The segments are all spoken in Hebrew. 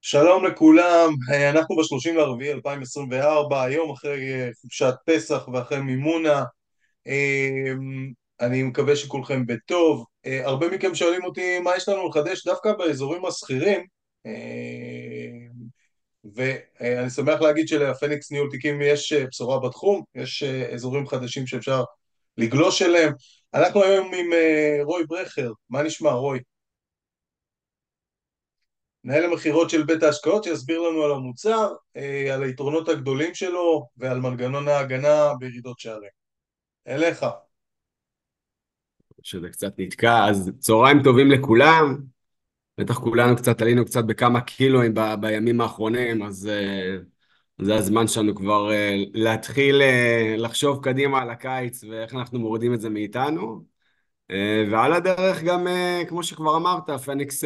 שלום לכולם, אנחנו ב-30.4.2024, היום אחרי חופשת פסח ואחרי מימונה. אני מקווה שכולכם בטוב. הרבה מכם שואלים אותי מה יש לנו לחדש דווקא באזורים השכירים, ואני שמח להגיד שלפניקס ניהול תיקים יש בשורה בתחום, יש אזורים חדשים שאפשר לגלוש אליהם. אנחנו היום עם רוי ברכר. מה נשמע, רוי? מנהל המכירות של בית ההשקעות שיסביר לנו על המוצר, על היתרונות הגדולים שלו ועל מנגנון ההגנה בירידות שערים. אליך. שזה קצת נתקע, אז צהריים טובים לכולם. בטח כולנו קצת עלינו קצת בכמה קילואים בימים האחרונים, אז זה הזמן שלנו כבר להתחיל לחשוב קדימה על הקיץ ואיך אנחנו מורידים את זה מאיתנו. ועל הדרך גם, כמו שכבר אמרת, פניקס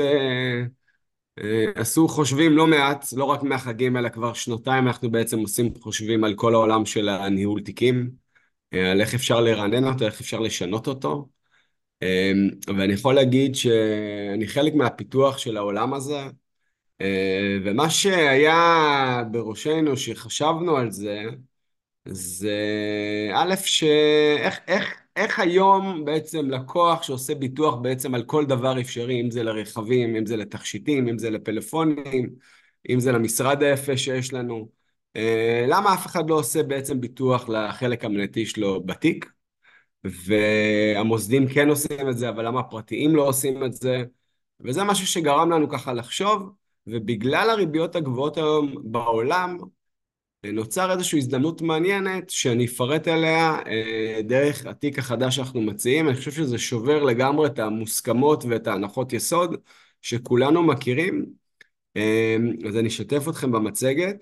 עשו חושבים לא מעט, לא רק מהחגים, אלא כבר שנתיים אנחנו בעצם עושים חושבים על כל העולם של הניהול תיקים, על איך אפשר לרענן אותו, איך אפשר לשנות אותו. ואני יכול להגיד שאני חלק מהפיתוח של העולם הזה, ומה שהיה בראשנו שחשבנו על זה, זה א', איך היום בעצם לקוח שעושה ביטוח בעצם על כל דבר אפשרי, אם זה לרכבים, אם זה לתכשיטים, אם זה לפלאפונים, אם זה למשרד היפה שיש לנו, למה אף אחד לא עושה בעצם ביטוח לחלק המנייתי שלו בתיק? והמוסדים כן עושים את זה, אבל למה הפרטיים לא עושים את זה? וזה משהו שגרם לנו ככה לחשוב, ובגלל הריביות הגבוהות היום בעולם, נוצר איזושהי הזדמנות מעניינת שאני אפרט עליה דרך התיק החדש שאנחנו מציעים. אני חושב שזה שובר לגמרי את המוסכמות ואת ההנחות יסוד שכולנו מכירים. אז אני אשתף אתכם במצגת.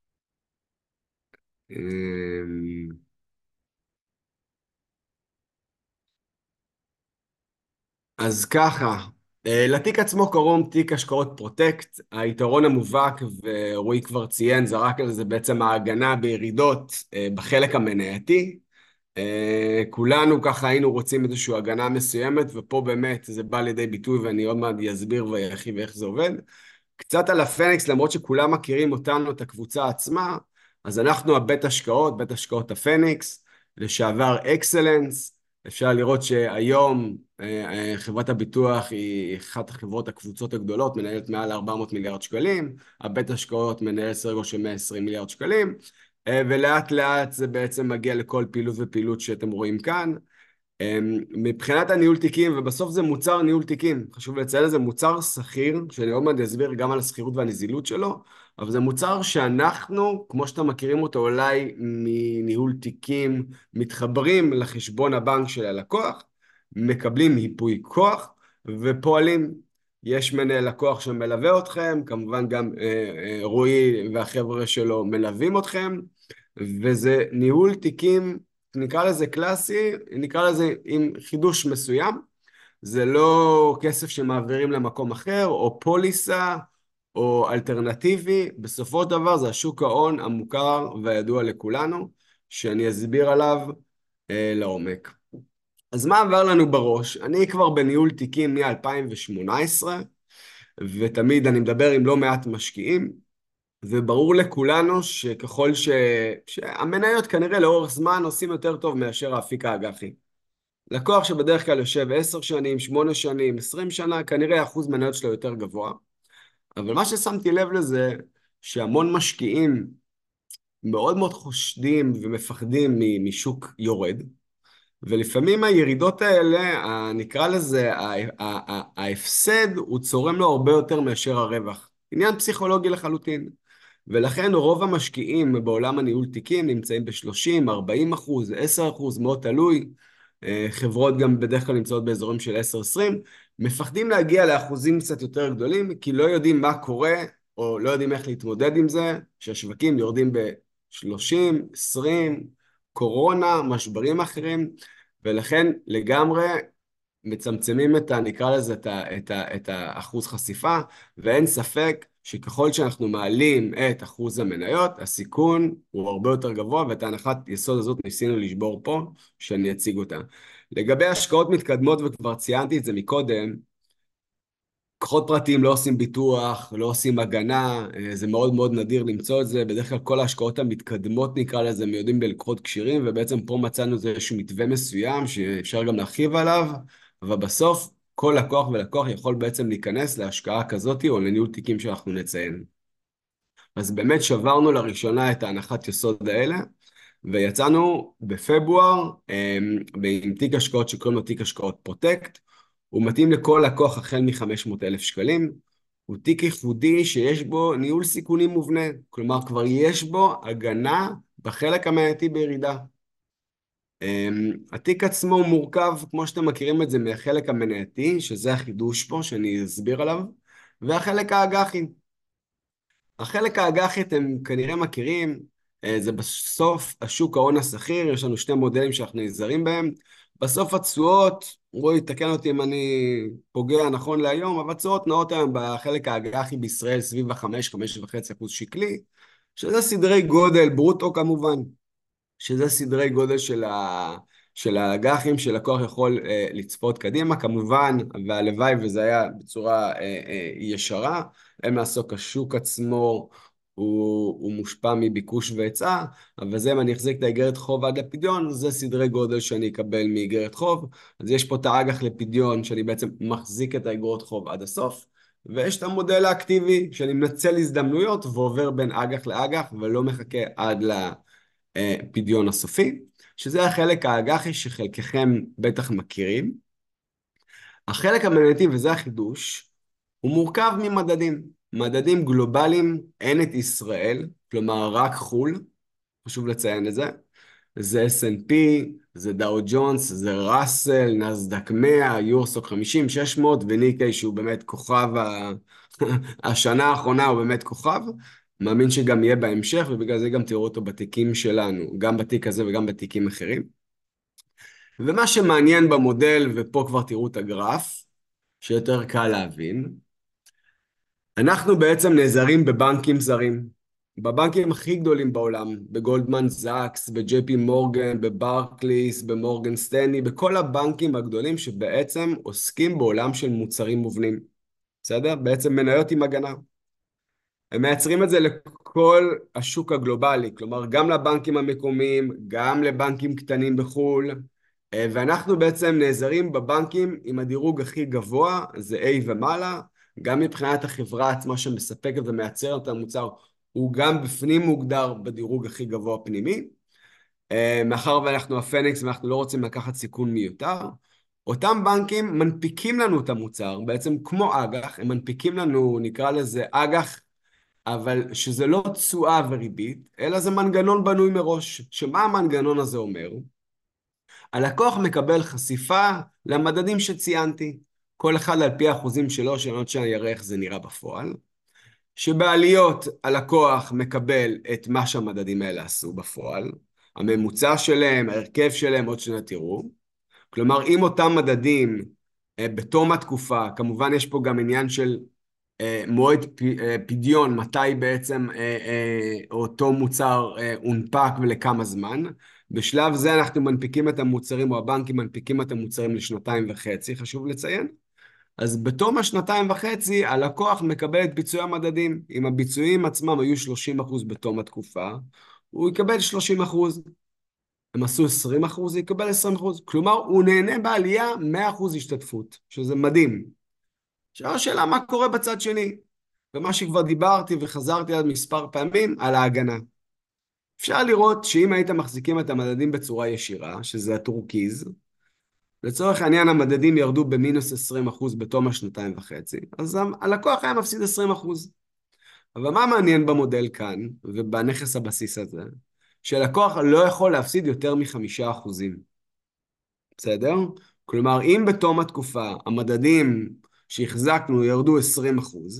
אז ככה, לתיק עצמו קוראים תיק השקעות פרוטקט. היתרון המובהק, ורועי כבר ציין, זרק על זה בעצם ההגנה בירידות בחלק המנייתי. כולנו ככה היינו רוצים איזושהי הגנה מסוימת, ופה באמת זה בא לידי ביטוי, ואני עוד מעט אסביר וירחיב איך זה עובד. קצת על הפניקס, למרות שכולם מכירים אותנו, את הקבוצה עצמה, אז אנחנו הבית השקעות, בית השקעות הפניקס, לשעבר אקסלנס. אפשר לראות שהיום חברת הביטוח היא אחת החברות הקבוצות הגדולות, מנהלת מעל 400 מיליארד שקלים, הבית השקעות מנהל סדר גודל של 120 מיליארד שקלים, ולאט לאט זה בעצם מגיע לכל פעילות ופעילות שאתם רואים כאן. מבחינת הניהול תיקים, ובסוף זה מוצר ניהול תיקים, חשוב לציין, זה מוצר שכיר, שאני עוד מעט אסביר גם על השכירות והנזילות שלו, אבל זה מוצר שאנחנו, כמו שאתם מכירים אותו אולי מניהול תיקים, מתחברים לחשבון הבנק של הלקוח, מקבלים היפוי כוח ופועלים. יש מנהל לקוח שמלווה אתכם, כמובן גם רועי והחבר'ה שלו מלווים אתכם, וזה ניהול תיקים, נקרא לזה קלאסי, נקרא לזה עם חידוש מסוים. זה לא כסף שמעבירים למקום אחר, או פוליסה, או אלטרנטיבי. בסופו של דבר זה השוק ההון המוכר והידוע לכולנו, שאני אסביר עליו לעומק. אז מה עבר לנו בראש? אני כבר בניהול תיקים מ-2018, ותמיד אני מדבר עם לא מעט משקיעים, וברור לכולנו שככל שהמניות כנראה לאורך זמן עושים יותר טוב מאשר האפיק האג"חי. לקוח שבדרך כלל יושב 10 שנים, 8 שנים, 20 שנה, כנראה אחוז מניות שלו יותר גבוה. אבל מה ששמתי לב לזה, שהמון משקיעים מאוד מאוד חושדים ומפחדים משוק יורד, ולפעמים הירידות האלה, נקרא לזה, ההפסד הוא צורם לו הרבה יותר מאשר הרווח. עניין פסיכולוגי לחלוטין. ולכן רוב המשקיעים בעולם הניהול תיקים נמצאים ב-30, 40%, 10%, מאוד תלוי. חברות גם בדרך כלל נמצאות באזורים של 10-20, מפחדים להגיע לאחוזים קצת יותר גדולים, כי לא יודעים מה קורה, או לא יודעים איך להתמודד עם זה, שהשווקים יורדים ב-30, 20, קורונה, משברים אחרים, ולכן לגמרי מצמצמים נקרא לזה את האחוז חשיפה, ואין ספק שככל שאנחנו מעלים את אחוז המניות, הסיכון הוא הרבה יותר גבוה, ואת ההנחת יסוד הזאת ניסינו לשבור פה, שאני אציג אותה. לגבי השקעות מתקדמות, וכבר ציינתי את זה מקודם, לקוחות פרטיים לא עושים ביטוח, לא עושים הגנה, זה מאוד מאוד נדיר למצוא את זה, בדרך כלל כל ההשקעות המתקדמות נקרא לזה מיועדים בלקוחות קשירים, ובעצם פה מצאנו איזשהו מתווה מסוים שאפשר גם להרחיב עליו, אבל בסוף כל לקוח ולקוח יכול בעצם להיכנס להשקעה כזאת או לניהול תיקים שאנחנו נציין. אז באמת שברנו לראשונה את ההנחת יסוד האלה, ויצאנו בפברואר עם תיק השקעות שקוראים לו תיק השקעות פרוטקט. הוא מתאים לכל לקוח החל מ-500,000 שקלים. הוא תיק ייחודי שיש בו ניהול סיכונים מובנה, כלומר כבר יש בו הגנה בחלק המנייתי בירידה. התיק עצמו הוא מורכב, כמו שאתם מכירים את זה, מהחלק המנייתי, שזה החידוש פה שאני אסביר עליו, והחלק האג"חי. החלק האג"חי אתם כנראה מכירים, זה בסוף השוק ההון הסחיר, יש לנו שני מודלים שאנחנו נעזרים בהם. בסוף התשואות, רועי, תקן אותי אם אני פוגע נכון להיום, אבל התשואות נעות היום בחלק האג"חי בישראל סביב ה-5.5% שקלי, שזה סדרי גודל, ברוטו כמובן, שזה סדרי גודל של האג"חים שלקוח יכול לצפות קדימה, כמובן, והלוואי וזה היה בצורה ישרה, אין לעסוק השוק עצמו, הוא מושפע מביקוש והיצע, אבל זה אם אני אחזיק את האגרת חוב עד לפדיון, זה סדרי גודל שאני אקבל מאגרת חוב, אז יש פה את האג"ח לפדיון שאני בעצם מחזיק את האגרות חוב עד הסוף, ויש את המודל האקטיבי שאני מנצל הזדמנויות ועובר בין אג"ח לאג"ח ולא מחכה עד לפדיון הסופי, שזה החלק האג"חי שחלקכם בטח מכירים. החלק המנייתי, וזה החידוש, הוא מורכב ממדדים. מדדים גלובליים, אין את ישראל, כלומר רק חול, חשוב לציין את זה. זה S&P, זה דאו ג'ונס, זה ראסל, נסדק 100, יורסוק 50, 600, וניקיי שהוא באמת כוכב, השנה האחרונה הוא באמת כוכב. מאמין שגם יהיה בהמשך, ובגלל זה גם תראו אותו בתיקים שלנו, גם בתיק הזה וגם בתיקים אחרים. ומה שמעניין במודל, ופה כבר תראו את הגרף, שיותר קל להבין, אנחנו בעצם נעזרים בבנקים זרים, בבנקים הכי גדולים בעולם, בגולדמן זאקס, בג'יי פי מורגן, בברקליס, במורגן סטנלי, בכל הבנקים הגדולים שבעצם עוסקים בעולם של מוצרים מובנים. בסדר? בעצם מניות עם הגנה. הם מייצרים את זה לכל השוק הגלובלי, כלומר גם לבנקים המקומיים, גם לבנקים קטנים בחו"ל, ואנחנו בעצם נעזרים בבנקים עם הדירוג הכי גבוה, זה A ומעלה, גם מבחינת החברה עצמה שמספקת ומייצרת את המוצר, הוא גם בפנים מוגדר בדירוג הכי גבוה פנימי. מאחר ואנחנו הפניקס ואנחנו לא רוצים לקחת סיכון מיותר, אותם בנקים מנפיקים לנו את המוצר, בעצם כמו אג"ח, הם מנפיקים לנו, נקרא לזה אג"ח, אבל שזה לא תשואה וריבית, אלא זה מנגנון בנוי מראש. שמה המנגנון הזה אומר? הלקוח מקבל חשיפה למדדים שציינתי, כל אחד על פי האחוזים שלו, שעוד שאני אראה איך זה נראה בפועל, שבעליות הלקוח מקבל את מה שהמדדים האלה עשו בפועל, הממוצע שלהם, ההרכב שלהם, עוד שניה תראו. כלומר, אם אותם מדדים בתום התקופה, כמובן יש פה גם עניין של מועד פדיון, מתי בעצם אותו מוצר הונפק ולכמה זמן. בשלב זה אנחנו מנפיקים את המוצרים, או הבנקים מנפיקים את המוצרים לשנתיים וחצי, חשוב לציין. אז בתום השנתיים וחצי, הלקוח מקבל את ביצועי המדדים. אם הביצועים עצמם היו 30% בתום התקופה, הוא יקבל 30%. הם עשו 20%, הוא יקבל 20%. כלומר, הוא נהנה בעלייה 100% השתתפות, שזה מדהים. עכשיו השאלה מה קורה בצד שני, ומה שכבר דיברתי וחזרתי עד מספר פעמים, על ההגנה. אפשר לראות שאם הייתם מחזיקים את המדדים בצורה ישירה, שזה הטורקיז, לצורך העניין המדדים ירדו במינוס 20% בתום השנתיים וחצי, אז הלקוח היה מפסיד 20%. אבל מה מעניין במודל כאן, ובנכס הבסיס הזה, שלקוח לא יכול להפסיד יותר מ5%. בסדר? כלומר, אם בתום התקופה המדדים שהחזקנו ירדו 20%,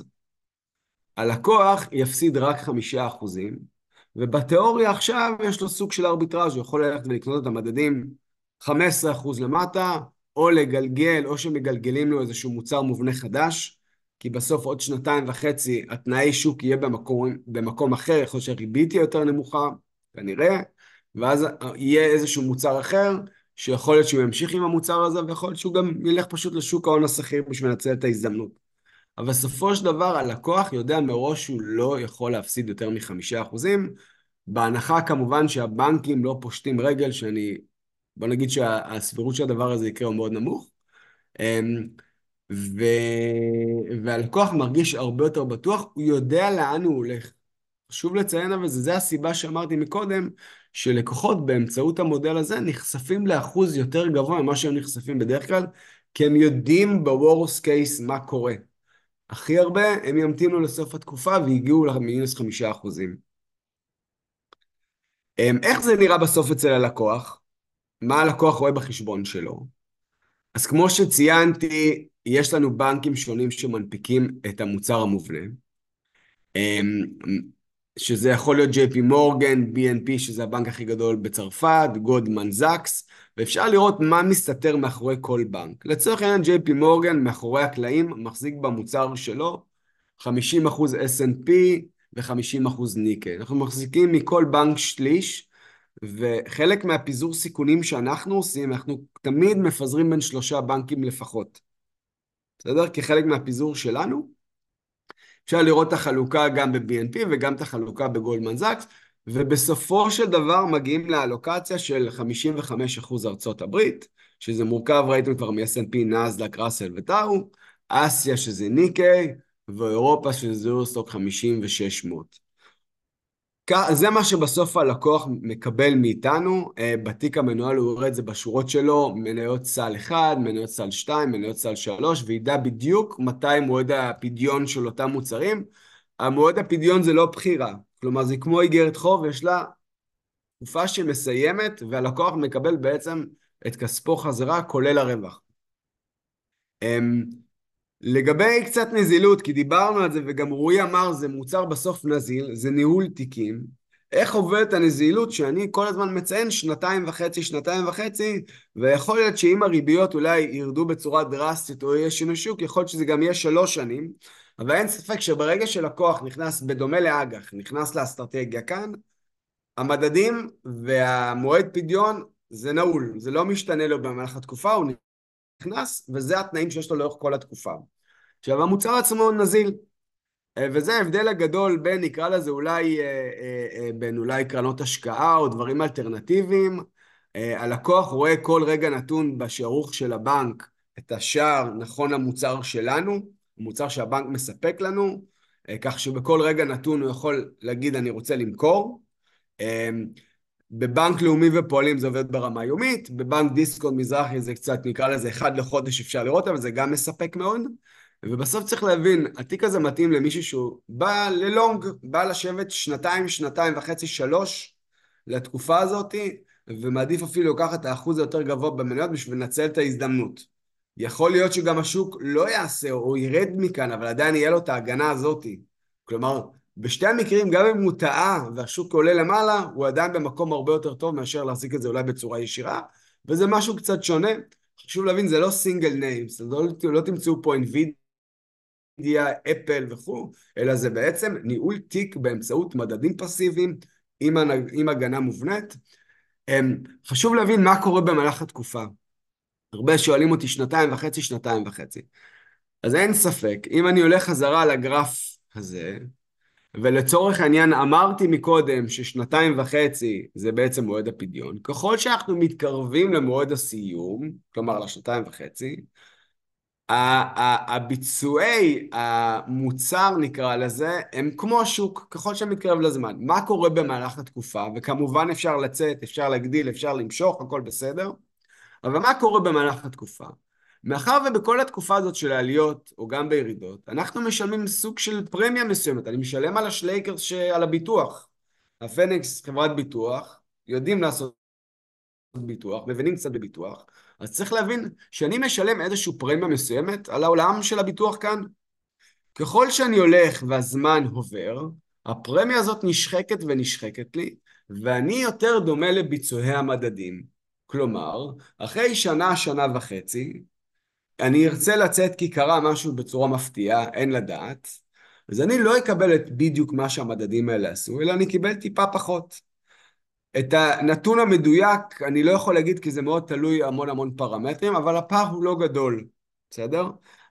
הלקוח יפסיד רק 5%, ובתיאוריה עכשיו יש לו סוג של ארביטראז', הוא יכול ללכת ולקנות את המדדים 15% למטה, או לגלגל, או שמגלגלים לו איזשהו מוצר מובנה חדש, כי בסוף עוד שנתיים וחצי התנאי שוק יהיה במקום אחר, יכול שהריבית תהיה יותר נמוכה, כנראה, ואז יהיה איזשהו מוצר אחר, שיכול להיות שהוא ימשיך עם המוצר הזה, ויכול להיות שהוא גם ילך פשוט לשוק ההון הסחיר בשביל לנצל את ההזדמנות. אבל בסופו של דבר הלקוח יודע מראש שהוא לא יכול להפסיד יותר מ5%, בהנחה כמובן שהבנקים לא פושטים רגל, בוא נגיד שהסבירות שהדבר הזה יקרה הוא מאוד נמוך, אמ, ו... והלקוח מרגיש הרבה יותר בטוח, הוא יודע לאן הוא הולך. חשוב לציין, אבל זה הסיבה שאמרתי מקודם, שלקוחות באמצעות המודל הזה נחשפים לאחוז יותר גבוה ממה שהם נחשפים בדרך כלל, כי הם יודעים ב-Worst case מה קורה. הכי הרבה הם ימתינו לסוף התקופה והגיעו ל-5%. איך זה נראה בסוף אצל הלקוח? מה הלקוח רואה בחשבון שלו? אז כמו שציינתי, יש לנו בנקים שונים שמנפיקים את המוצר המובנה. אמ, שזה יכול להיות JP מורגן, BNP, שזה הבנק הכי גדול בצרפת, גודמן זאקס, ואפשר לראות מה מסתתר מאחורי כל בנק. לצורך העניין, JP מורגן מאחורי הקלעים מחזיק במוצר שלו 50% S&P ו-50% ניקי. אנחנו מחזיקים מכל בנק שליש, וחלק מהפיזור סיכונים שאנחנו עושים, אנחנו תמיד מפזרים בין 3 בנקים לפחות. בסדר? כחלק מהפיזור שלנו. אפשר לראות את החלוקה גם ב-BNP וגם את החלוקה בגולדמן זאקס, ובסופו של דבר מגיעים לאלוקציה של 55% ארצות הברית, שזה מורכב, ראיתם כבר מ-S&P, נאסד"ק, ראסל וטאו, אסיה שזה ניקי, ואירופה שזה יורוסטוק 50 ו-600. זה מה שבסוף הלקוח מקבל מאיתנו, בתיק המנוהל הוא יראה את זה בשורות שלו, מניות סל 1, מניות סל 2, מניות סל 3, וידע בדיוק מתי מועד הפדיון של אותם מוצרים. המועד הפדיון זה לא בחירה, כלומר זה כמו איגרת חוב, יש לה תקופה שמסיימת, והלקוח מקבל בעצם את כספו חזרה, כולל הרווח. לגבי קצת נזילות, כי דיברנו על זה וגם רועי אמר, זה מוצר בסוף נזיל, זה ניהול תיקים. איך עובדת הנזילות שאני כל הזמן מציין 2.5, ויכול להיות שאם הריביות אולי ירדו בצורה דרסטית או יהיה שינוי שוק, יכול להיות שזה גם יהיה 3 שנים, אבל אין ספק שברגע שלקוח נכנס, בדומה לאג"ח, נכנס לאסטרטגיה כאן, המדדים והמועד פדיון זה נעול, זה לא משתנה לו במהלך התקופה, הוא נכנס, וזה התנאים שיש לו לאורך כל התקופה. עכשיו, המוצר עצמו נזיל, וזה ההבדל הגדול בין, נקרא לזה בין אולי קרנות השקעה או דברים אלטרנטיביים. הלקוח רואה כל רגע נתון בשערוך של הבנק את השער נכון למוצר שלנו, המוצר שהבנק מספק לנו, כך שבכל רגע נתון הוא יכול להגיד אני רוצה למכור. בבנק לאומי ופועלים זה עובד ברמה יומית, בבנק דיסקונט מזרחי זה קצת נקרא לזה 1 לחודש אפשר לראות, אבל זה גם מספק מאוד. ובסוף צריך להבין, התיק הזה מתאים למישהו שהוא בא ללונג, בא לשבת 2, 2.5, 3 לתקופה הזאת, ומעדיף אפילו לקחת את האחוז היותר גבוה במניות בשביל לנצל את ההזדמנות. יכול להיות שגם השוק לא יעשה או ירד מכאן, אבל עדיין יהיה לו את ההגנה הזאת. כלומר, בשתי המקרים, גם אם הוא טעה והשוק עולה למעלה, הוא עדיין במקום הרבה יותר טוב מאשר להחזיק את זה אולי בצורה ישירה, וזה משהו קצת שונה. חשוב להבין, זה לא סינגל ניימס, לא תמצאו פה NVIDIA, אפל וכו', אלא זה בעצם ניהול תיק באמצעות מדדים פסיביים עם הגנה מובנית. חשוב להבין מה קורה במהלך התקופה. הרבה שואלים אותי 2.5, 2.5. אז אין ספק, אם אני הולך חזרה לגרף הזה, ולצורך העניין אמרתי מקודם ש2.5 זה בעצם מועד הפדיון, ככל שאנחנו מתקרבים למועד הסיום, כלומר ל2.5, הביצועי המוצר נקרא לזה, הם כמו השוק, ככל שמתקרב לזמן. מה קורה במהלך התקופה? וכמובן אפשר לצאת, אפשר להגדיל, אפשר למשוך, הכל בסדר. אבל מה קורה במהלך התקופה? מאחר ובכל התקופה הזאת של העליות, או גם בירידות, אנחנו משלמים סוג של פרמיה מסוימת. אני משלם על השלייקרס על הביטוח. הפניקס, חברת ביטוח, יודעים לעשות ביטוח, מבינים קצת בביטוח, אז צריך להבין שאני משלם איזשהו פרמיה מסוימת על העולם של הביטוח כאן. ככל שאני הולך והזמן עובר, הפרמיה הזאת נשחקת ונשחקת לי, ואני יותר דומה לביצועי המדדים. כלומר, אחרי שנה, שנה וחצי, אני ארצה לצאת כי קרה משהו בצורה מפתיעה, אין לדעת, אז אני לא אקבל את בדיוק מה שהמדדים האלה עשו, אלא אני אקבל טיפה פחות. את הנתון המדויק אני לא יכול להגיד כי זה מאוד תלוי המון פרמטרים, אבל הפער הוא לא גדול, בסדר?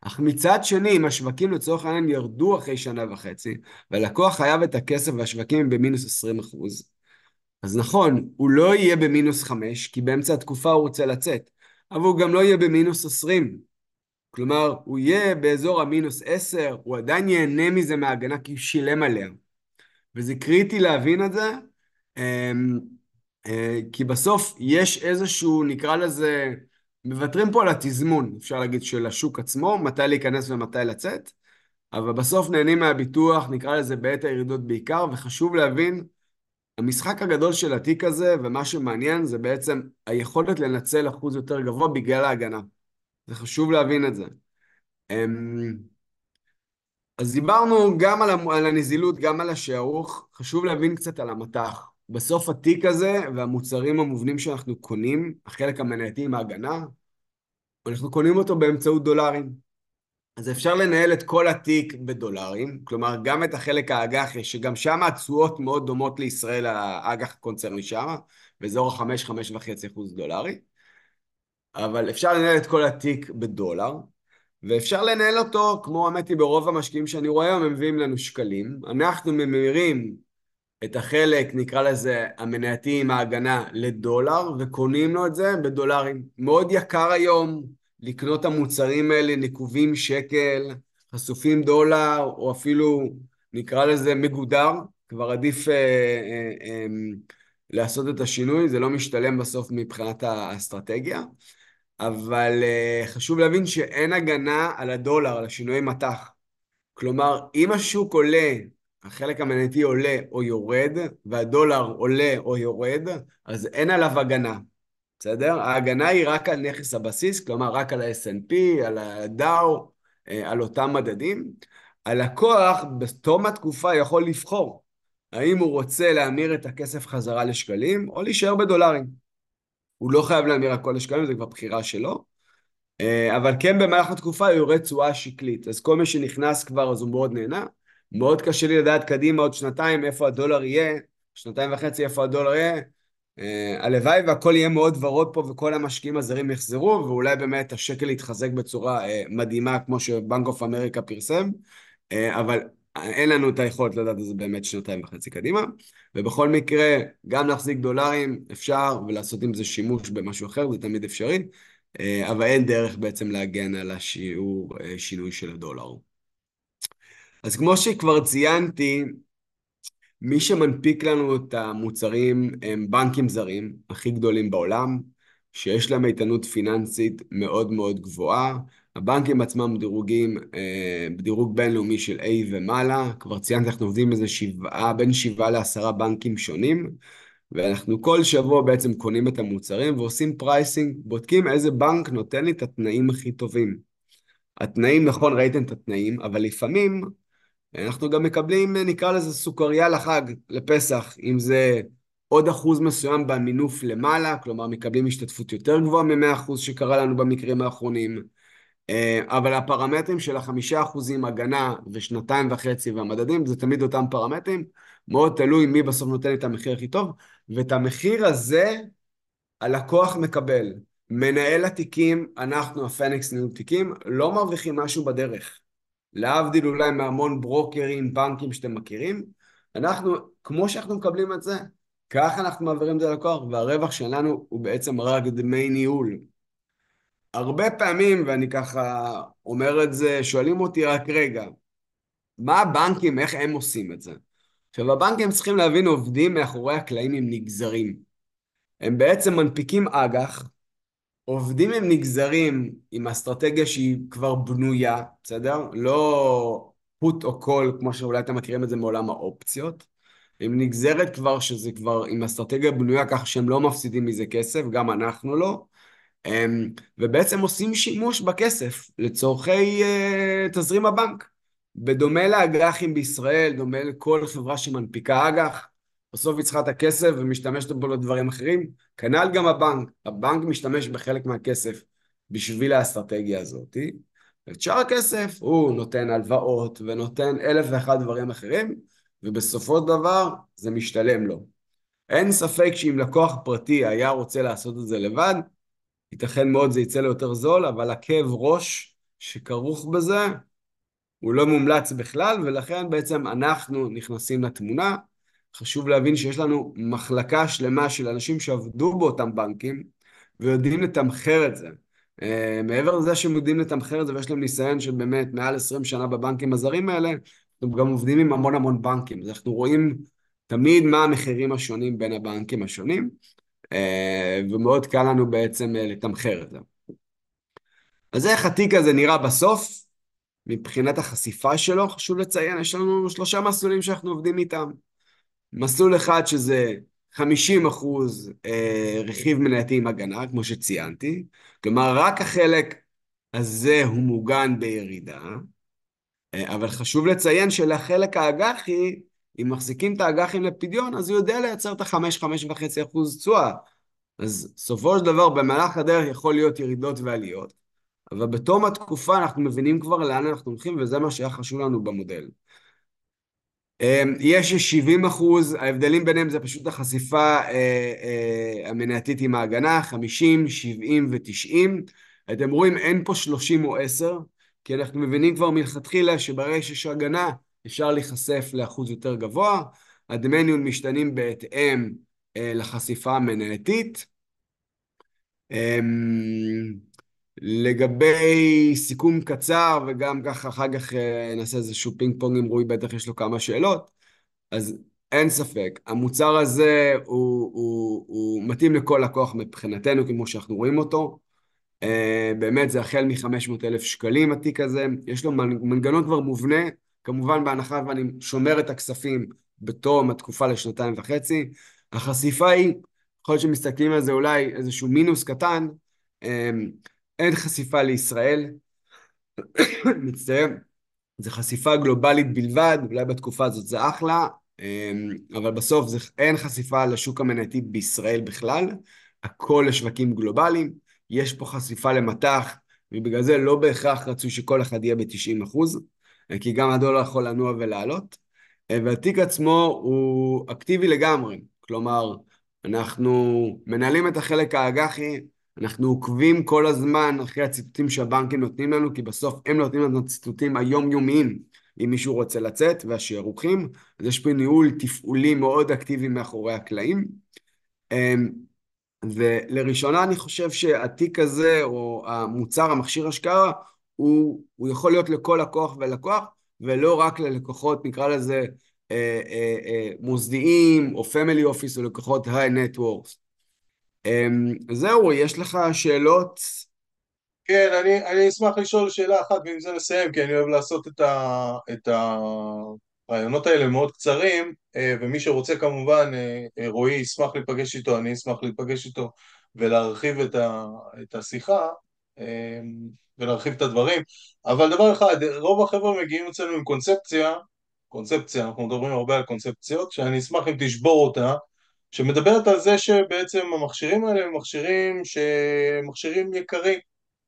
אך מצד שני, אם השווקים לצורך העניין ירדו אחרי שנה וחצי, והלקוח חייב את הכסף והשווקים הם במינוס 20%, אז נכון, הוא לא יהיה במינוס 5, כי באמצע התקופה הוא רוצה לצאת, אבל הוא גם לא יהיה במינוס 20. כלומר, הוא יהיה באזור המינוס 10, הוא עדיין ייהנה מזה מההגנה כי הוא שילם עליה. וזה קריטי להבין את זה, אמ, כי בסוף יש איזשהו, נקרא לזה, מוותרים פה על התזמון, אפשר להגיד, של השוק עצמו, מתי להיכנס ומתי לצאת, אבל בסוף נהנים מהביטוח, נקרא לזה בעת הירידות בעיקר, וחשוב להבין, המשחק הגדול של התיק הזה, ומה שמעניין זה בעצם היכולת לנצל אחוז יותר גבוה בגלל ההגנה. זה חשוב להבין את זה. אמ, אז דיברנו גם על הנזילות, גם על השערוך, חשוב להבין קצת על המטח. בסוף התיק הזה והמוצרים המובנים שאנחנו קונים, החלק המנייתי עם ההגנה, אנחנו קונים אותו באמצעות דולרים. אז אפשר לנהל את כל התיק בדולרים, כלומר גם את החלק האג"חי, שגם שם התשואות מאוד דומות לישראל, האג"ח הקונצרני שם, באזור ה-5-5.5% דולרי, אבל אפשר לנהל את כל התיק בדולר, ואפשר לנהל אותו, כמו אמרתי ברוב המשקיעים שאני רואה, הם מביאים לנו שקלים, אנחנו ממירים את החלק, נקרא לזה, המנייתי עם ההגנה לדולר, וקונים לו את זה בדולרים. מאוד יקר היום לקנות את המוצרים האלה, נקובים שקל, חשופים דולר, או אפילו, נקרא לזה, מגודר, כבר עדיף לעשות את השינוי, זה לא משתלם בסוף מבחינת האסטרטגיה, אבל חשוב להבין שאין הגנה על הדולר, על השינויי מטח. כלומר, אם השוק עולה, החלק המנייתי עולה או יורד, והדולר עולה או יורד, אז אין עליו הגנה, בסדר? ההגנה היא רק על נכס הבסיס, כלומר רק על ה-S&P, על הדאו, על אותם מדדים. הלקוח בתום התקופה יכול לבחור, האם הוא רוצה להמיר את הכסף חזרה לשקלים, או להישאר בדולרים. הוא לא חייב להמיר הכל לשקלים, זה כבר בחירה שלו. אבל כן במהלך התקופה הוא יורד תשואה שקלית, אז כל מי שנכנס כבר אז הוא מאוד נהנה. מאוד קשה לי לדעת קדימה עוד שנתיים איפה הדולר יהיה, שנתיים וחצי איפה הדולר יהיה. הלוואי והכל יהיה מאוד ורוד פה וכל המשקיעים הזרים יחזרו, ואולי באמת השקל יתחזק בצורה מדהימה כמו שבנק אוף אמריקה פרסם, אבל אין לנו את היכולת לדעת את זה באמת שנתיים וחצי קדימה, ובכל מקרה גם להחזיק דולרים אפשר ולעשות עם זה שימוש במשהו אחר, זה תמיד אפשרי. אבל אין דרך בעצם להגן על השיעור שינוי של הדולר. אז כמו שכבר ציינתי, מי שמנפיק לנו את המוצרים הם בנקים זרים, הכי גדולים בעולם, שיש להם איתנות פיננסית מאוד מאוד גבוהה. הבנקים עצמם דירוגים בדירוג בינלאומי של A ומעלה, כבר ציינתי, אנחנו עובדים בין 7 ל10 בנקים שונים, ואנחנו כל שבוע בעצם קונים את המוצרים ועושים פרייסינג, בודקים איזה בנק נותן לי את התנאים הכי טובים. התנאים, נכון, ראיתם את התנאים, אבל לפעמים אנחנו גם מקבלים, נקרא לזה סוכריה לחג, לפסח, אם זה עוד אחוז מסוים במינוף למעלה, כלומר מקבלים השתתפות יותר גבוהה מ-100% שקרה לנו במקרים האחרונים, אבל הפרמטרים של 5% הגנה ושנתיים וחצי והמדדים, זה תמיד אותם פרמטרים, מאוד תלוי מי בסוף נותן את המחיר הכי טוב, ואת המחיר הזה הלקוח מקבל. מנהל התיקים, אנחנו הפניקס ניהול תיקים, לא מרוויחים משהו בדרך. להבדיל אולי מהמון ברוקרים, בנקים שאתם מכירים, אנחנו, כמו שאנחנו מקבלים את זה, ככה אנחנו מעבירים את זה ללקוח, והרווח שלנו הוא בעצם רק דמי ניהול. הרבה פעמים, ואני ככה אומר את זה, שואלים אותי רק רגע, מה הבנקים, איך הם עושים את זה? עכשיו, הבנקים צריכים להבין, עובדים מאחורי הקלעים עם נגזרים. הם בעצם מנפיקים אג"ח, עובדים עם נגזרים עם אסטרטגיה שהיא כבר בנויה, בסדר? לא put או call, כמו שאולי אתם מכירים את זה מעולם האופציות. עם נגזרת כבר, שזה כבר עם אסטרטגיה בנויה כך שהם לא מפסידים מזה כסף, גם אנחנו לא. ובעצם עושים שימוש בכסף לצורכי תזרים הבנק. בדומה לאג"חים בישראל, דומה לכל חברה שמנפיקה אג"ח, בסוף היא צריכה את הכסף ומשתמשת בו לדברים אחרים. כנ"ל גם הבנק. הבנק משתמש בחלק מהכסף בשביל האסטרטגיה הזאת. ואת שאר הכסף הוא נותן הלוואות ונותן 1,001 דברים אחרים, ובסופו של דבר זה משתלם לו. אין ספק שאם לקוח פרטי היה רוצה לעשות את זה לבד, ייתכן מאוד זה יצא לו יותר זול, אבל הכאב ראש שכרוך בזה הוא לא מומלץ בכלל, ולכן בעצם אנחנו נכנסים לתמונה. חשוב להבין שיש לנו מחלקה שלמה של אנשים שעבדו באותם בנקים ויודעים לתמחר את זה. מעבר לזה שהם יודעים לתמחר את זה ויש להם ניסיון של באמת מעל 20 שנה בבנקים הזרים האלה, אנחנו גם עובדים עם המון המון בנקים. אז אנחנו רואים תמיד מה המחירים השונים בין הבנקים השונים, ומאוד קל לנו בעצם לתמחר את זה. אז איך התיק הזה נראה בסוף? מבחינת החשיפה שלו, חשוב לציין, יש לנו 3 מסלולים שאנחנו עובדים איתם. מסלול אחד שזה 50% רכיב מנייתי עם הגנה, כמו שציינתי, כלומר רק החלק הזה הוא מוגן בירידה, אבל חשוב לציין שלחלק האג"חי, אם מחזיקים את האג"חים לפדיון, אז הוא יודע לייצר את ה-5.5% תשואה. אז סופו של דבר במהלך הדרך יכול להיות ירידות ועליות, אבל בתום התקופה אנחנו מבינים כבר לאן אנחנו הולכים, וזה מה שהיה חשוב לנו במודל. יש 70%, ההבדלים ביניהם זה פשוט החשיפה המנייתית עם ההגנה, 50, 70 ו-90. אתם רואים אין פה 30 או 10, כי אנחנו מבינים כבר מלכתחילה שברגע שיש הגנה אפשר להיחשף לאחוז יותר גבוה, הדמי ניהול משתנים בהתאם לחשיפה המנייתית. לגבי סיכום קצר, וגם ככה אחר כך נעשה איזשהו פינג פונג עם רועי, בטח יש לו כמה שאלות, אז אין ספק, המוצר הזה הוא מתאים לכל לקוח מבחינתנו, כמו שאנחנו רואים אותו. באמת זה החל מ-500,000 שקלים התיק הזה, יש לו מנגנון כבר מובנה, כמובן בהנחה ואני שומר את הכספים בתום התקופה ל2.5. החשיפה היא, יכול להיות שמסתכלים על זה אולי איזשהו מינוס קטן, אין חשיפה לישראל, מצטער, זה חשיפה גלובלית בלבד, אולי בתקופה הזאת זה אחלה, אבל בסוף אין חשיפה לשוק המנייתי בישראל בכלל, הכל לשווקים גלובליים, יש פה חשיפה למטח, ובגלל זה לא בהכרח רצו שכל אחד יהיה ב-90%, כי גם הדולר יכול לנוע ולעלות, והתיק עצמו הוא אקטיבי לגמרי, כלומר, אנחנו מנהלים את החלק האג"חי, אנחנו עוקבים כל הזמן אחרי הציטוטים שהבנקים נותנים לנו, כי בסוף הם נותנים לנו ציטוטים היומיומיים, אם מישהו רוצה לצאת והשיערוכים, אז יש פה ניהול תפעולי מאוד אקטיבי מאחורי הקלעים. ולראשונה אני חושב שהתיק הזה, או המוצר, המכשיר השקעה, הוא יכול להיות לכל לקוח ולקוח, ולא רק ללקוחות, נקרא לזה, מוסדיים, או פמילי אופיס, או לקוחות היי נטוורקס. זהו, יש לך שאלות? כן, אני אשמח לשאול שאלה אחת ועם זה נסיים, כי אני אוהב לעשות את הרעיונות האלה מאוד קצרים, ומי שרוצה כמובן, רועי ישמח להיפגש איתו, אני אשמח להיפגש איתו ולהרחיב את השיחה ולהרחיב את הדברים, אבל דבר אחד, רוב החבר'ה מגיעים אצלנו עם קונספציה, אנחנו מדברים הרבה על קונספציות, שאני אשמח אם תשבור אותה, שמדברת על זה שבעצם המכשירים האלה הם מכשירים יקרים.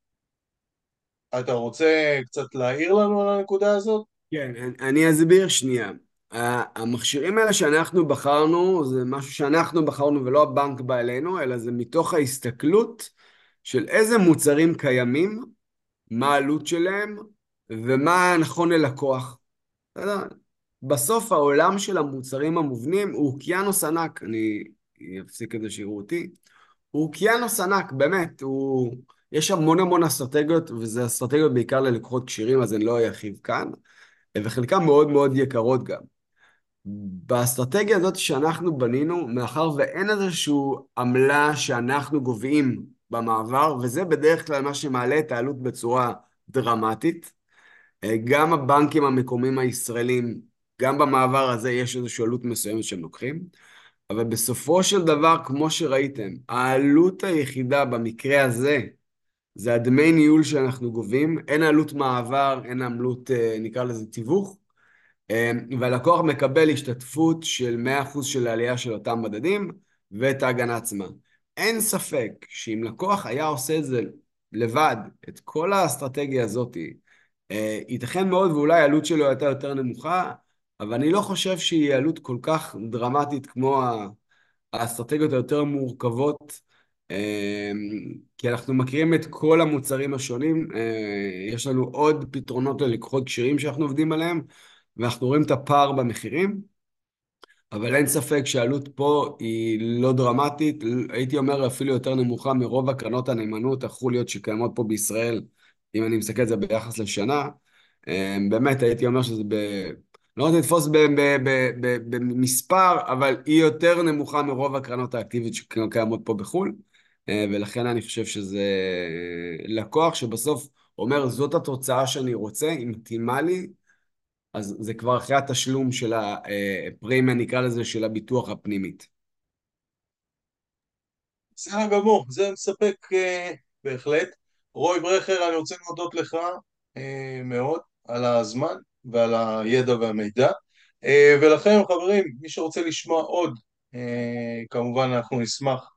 אתה רוצה קצת להעיר לנו על הנקודה הזאת? כן, אני אסביר שנייה. המכשירים האלה שאנחנו בחרנו, זה משהו שאנחנו בחרנו ולא הבנק בא אלינו, אלא זה מתוך ההסתכלות של איזה מוצרים קיימים, מה העלות שלהם, ומה נכון ללקוח. בסדר? בסוף העולם של המוצרים המובנים הוא אוקיינוס ענק, אני אפסיק את זה שיראו אותי, הוא אוקיינוס ענק, באמת, יש המון המון אסטרטגיות, וזה אסטרטגיות בעיקר ללקוחות כשירים, אז אני לא ארחיב כאן, וחלקם מאוד מאוד יקרות גם. באסטרטגיה הזאת שאנחנו בנינו, מאחר ואין איזשהו עמלה שאנחנו גובים במעבר, וזה בדרך כלל מה שמעלה את העלות בצורה דרמטית, גם הבנקים המקומיים הישראלים, גם במעבר הזה יש איזושהי עלות מסוימת שהם לוקחים, אבל בסופו של דבר, כמו שראיתם, העלות היחידה במקרה הזה, זה הדמי ניהול שאנחנו גובים, אין עלות מעבר, אין עלות, נקרא לזה תיווך, והלקוח מקבל השתתפות של 100% של העלייה של אותם מדדים, ואת ההגנה עצמה. אין ספק שאם לקוח היה עושה את זה לבד, את כל האסטרטגיה הזאת, ייתכן מאוד ואולי העלות שלו הייתה יותר נמוכה, אבל אני לא חושב שהיא עלות כל כך דרמטית כמו האסטרטגיות היותר מורכבות כי אנחנו מכירים את כל המוצרים השונים, יש לנו עוד פתרונות ללקוחות כשירים שאנחנו עובדים עליהם, ואנחנו רואים את הפער במחירים. אבל אין ספק שהעלות פה היא לא דרמטית, הייתי אומר אפילו יותר נמוכה מרוב הקרנות הנאמנות הפכו להיות שקיימות פה בישראל, אם אני מסתכל על זה ביחס לשנה. באמת הייתי אומר שזה לא רוצה לתפוס במספר, אבל היא יותר נמוכה מרוב הקרנות האקטיבית שקיימות פה בחו"ל, ולכן אני חושב שזה לקוח שבסוף אומר זאת התוצאה שאני רוצה, היא מתאימה לי, אז זה כבר אחרי התשלום של הפרמיה, נקרא לזה, של הביטוח הפנימית. בסדר גמור, זה מספק בהחלט. רוי ברכר, אני רוצה להודות לך מאוד על הזמן ועל הידע והמידע. ולכם, חברים, מי שרוצה לשמוע עוד, כמובן אנחנו נשמח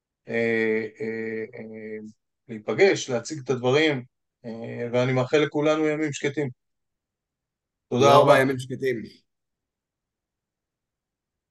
להיפגש, להציג את הדברים, ואני מאחל לכולנו ימים שקטים. תודה תודה רבה, רבה. ימים שקטים.